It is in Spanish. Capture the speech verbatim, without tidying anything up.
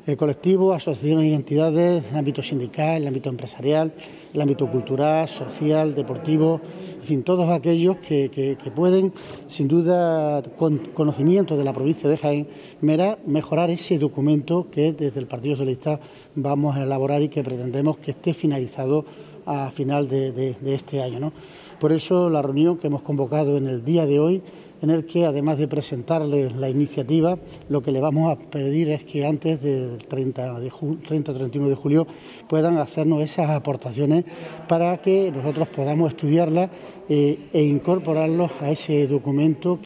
eh, colectivos, asociaciones y entidades en el ámbito sindical, en el ámbito empresarial, en el ámbito cultural, social, deportivo, en fin, todos aquellos que, que, que pueden, sin duda, con conocimiento de la provincia de Jaén, mejorar ese documento que desde el Partido Socialista vamos a elaborar y que pretendemos que esté finalizado a final de, de, de este año, ¿no? Por eso la reunión que hemos convocado en el día de hoy, en el que además de presentarles la iniciativa, lo que le vamos a pedir es que antes del treinta de treinta treinta y uno de julio puedan hacernos esas aportaciones para que nosotros podamos estudiarlas eh, e incorporarlos a ese documento.